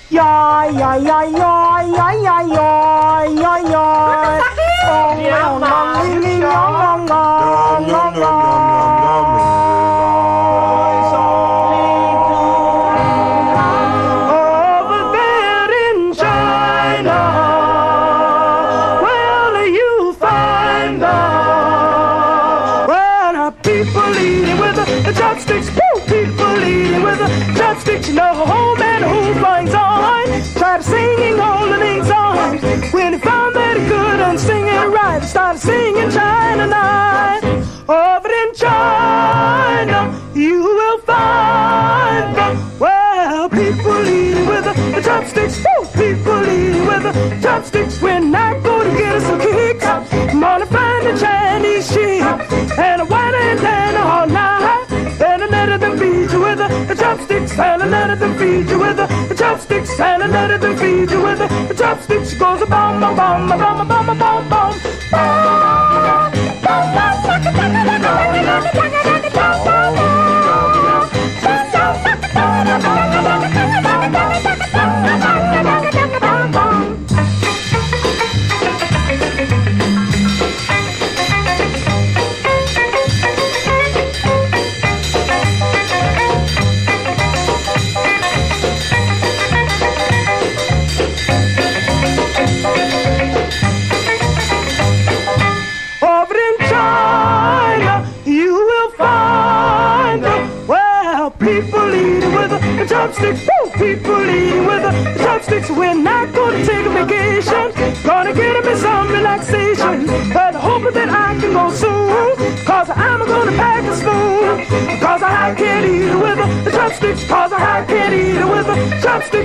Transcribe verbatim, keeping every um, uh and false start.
Yoy, yoy, yoy, yoy, yoy, yoy, yoy, yoy, yoy. Ong, ong, ong, ling, ling, ong, ong, ong, ong, ong. Over there in China, well, you find out, well, people eating with the chopsticks, woo, people eating with the chopsticks, you know, home and who finds on. Tried singing all the things songs. When he found that he couldn't sing it right, he started singing China Night. Over in China, you will find the, well, people eating with the, the chopsticks. Woo! People eating with the chopsticks. When I go to get us some kicks, I'm gonna find a Chinese chick and a white antenna all night. And I let them feed you with the, the chopsticks. And I let them feed you with the, the chopsticks. And I let them feed you with the, the chopsticks. She goes a bum bum bum bum bum bum bum bum chopsticks, woo! People eating with the chopsticks. We're not gonna take a vacation, gonna get me some relaxation, but hoping that I can go soon, cause I'm gonna pack a spoon, cause I can't eat it with the chopsticks, cause I can't eat it with the chopsticks.